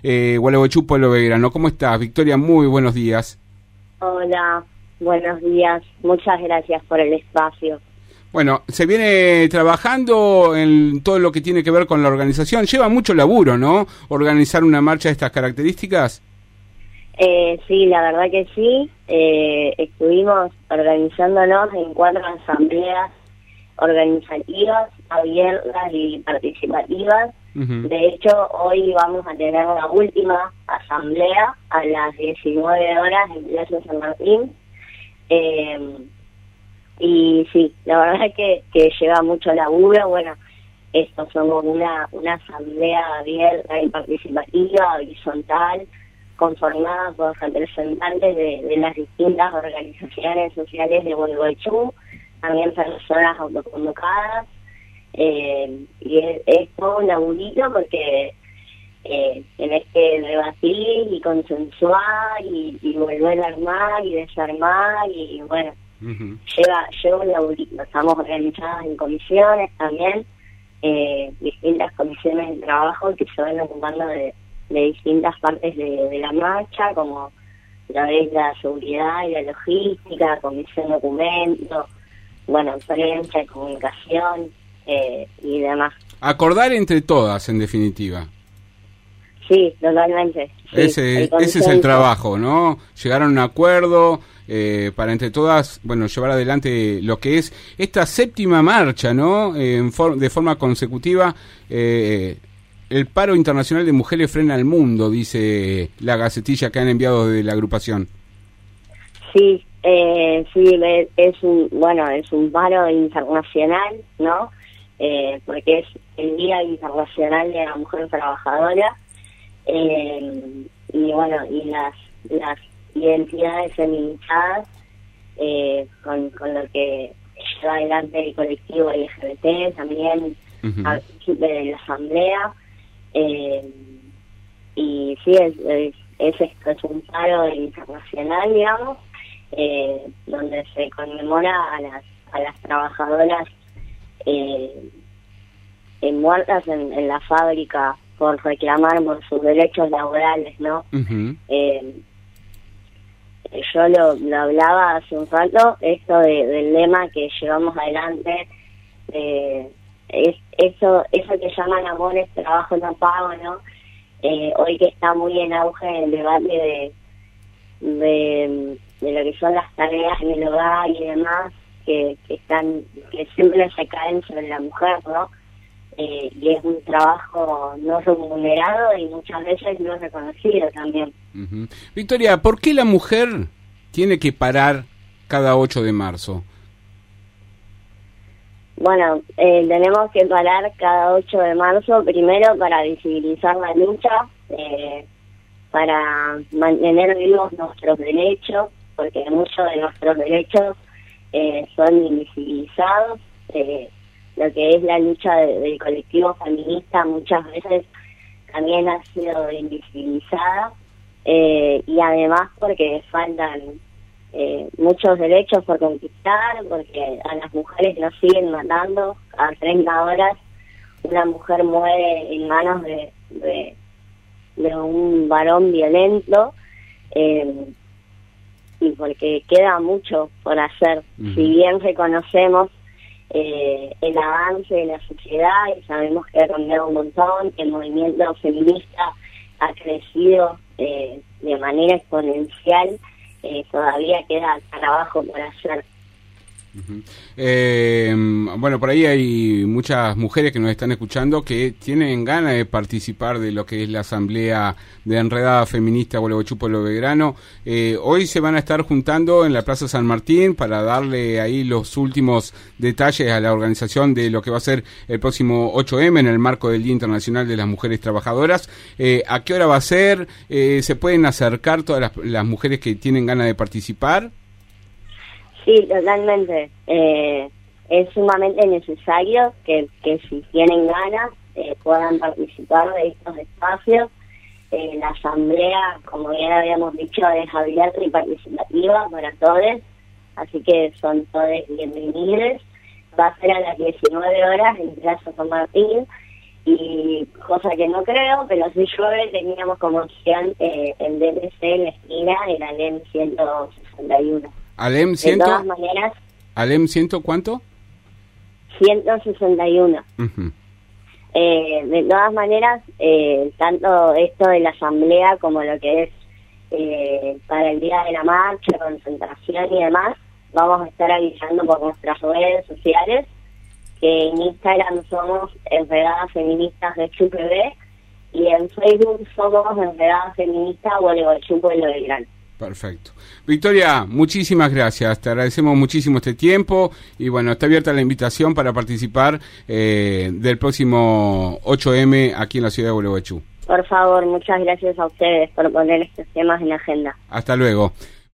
Gualeguaychú, Pueblo Belgrano. ¿Cómo estás, Victoria? Muy buenos días. Hola, buenos días. Muchas gracias por el espacio. Bueno, se viene trabajando en todo lo que tiene que ver con la organización. Lleva mucho laburo, ¿no? Organizar una marcha de estas características. Sí, la verdad que sí. Estuvimos organizándonos en 4 asambleas organizativas, abiertas y participativas. De hecho, hoy vamos a tener la última asamblea a las 19 horas en Plaza San Martín. Y sí, la verdad que lleva mucho laburo. Bueno, esto somos una asamblea abierta y participativa, horizontal, conformada por representantes de las distintas organizaciones sociales de Gualeguaychú, también personas autoconvocadas. Y es todo un laburito porque tenés que debatir y consensuar y volver a armar y desarmar y bueno, lleva un laburito. Estamos organizadas en comisiones también, distintas comisiones de trabajo que se van ocupando de distintas partes de la marcha, como la vez la seguridad y la logística, comisión de documentos, bueno, prensa y comunicación y demás. Acordar entre todas, en definitiva. Sí, totalmente. Sí, ese es el trabajo, ¿no? Llegar a un acuerdo para entre todas, bueno, llevar adelante lo que es esta 7ª marcha, ¿no? De forma consecutiva, el paro internacional de mujeres frena al mundo, dice la gacetilla que han enviado de la agrupación. Sí, sí, es un paro internacional, ¿no? Porque es el Día Internacional de la Mujer Trabajadora. Y bueno, y las identidades feminizadas con lo que lleva adelante el colectivo LGBT también participe de la asamblea. Y sí, esto es un paro internacional, digamos, donde se conmemora a las trabajadoras muertas en la fábrica por reclamar por sus derechos laborales, ¿no? Yo lo hablaba hace un rato, esto del lema que llevamos adelante, es eso que llaman amores, trabajo no pago, ¿no? Hoy que está muy en auge el debate de lo que son las tareas en el hogar y demás, que siempre se caen sobre la mujer, ¿no? Y es un trabajo no remunerado y muchas veces no reconocido también. Victoria, ¿por qué la mujer tiene que parar cada 8 de marzo? Bueno, tenemos que parar cada 8 de marzo, primero para visibilizar la lucha, para mantener vivos nuestros derechos, porque muchos de nuestros derechos son invisibilizados. Lo que es la lucha del colectivo feminista muchas veces también ha sido invisibilizada, y además porque faltan muchos derechos por conquistar, porque a las mujeres nos siguen matando. A 30 horas una mujer muere en manos de un varón violento, y porque queda mucho por hacer. Si bien reconocemos el avance de la sociedad y sabemos que ha cambiado un montón, que el movimiento feminista ha crecido de manera exponencial, todavía queda trabajo por hacer. Bueno, por ahí hay muchas mujeres que nos están escuchando que tienen ganas de participar de lo que es la asamblea de Enredada Feminista Gualeguaychú Pueblo Belgrano. Hoy se van a estar juntando en la Plaza San Martín para darle ahí los últimos detalles a la organización de lo que va a ser el próximo 8M en el marco del Día Internacional de las Mujeres Trabajadoras. ¿A qué hora va a ser? ¿Se pueden acercar todas las mujeres que tienen ganas de participar? Sí, totalmente. Es sumamente necesario que si tienen ganas puedan participar de estos espacios. La asamblea, como bien habíamos dicho, es abierta y participativa para todos, así que son todos bienvenidos. Va a ser a las 19 horas en Plaza San Martín. y cosa que no creo, pero si llueve teníamos como opción el DNC en la esquina, el ALEM 161. ¿ALEM 100? De todas maneras... ¿ALEM 100 cuánto? 161. Uh-huh. De todas maneras, tanto esto de la asamblea como lo que es para el día de la marcha, concentración y demás, vamos a estar avisando por nuestras redes sociales, que en Instagram somos Enredadas Feministas de ChupB y en Facebook somos Enredadas Feministas Gualeguaychú Pueblo Belgrano. Perfecto. Victoria, muchísimas gracias. Te agradecemos muchísimo este tiempo y bueno, está abierta la invitación para participar del próximo 8M aquí en la ciudad de Gualeguaychú. Por favor, muchas gracias a ustedes por poner estos temas en la agenda. Hasta luego.